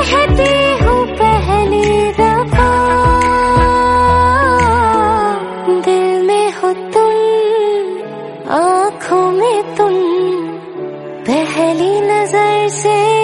कहती हूँ पहली दफा, दिल में हो तुम, आँखों में तुम, पहली नजर से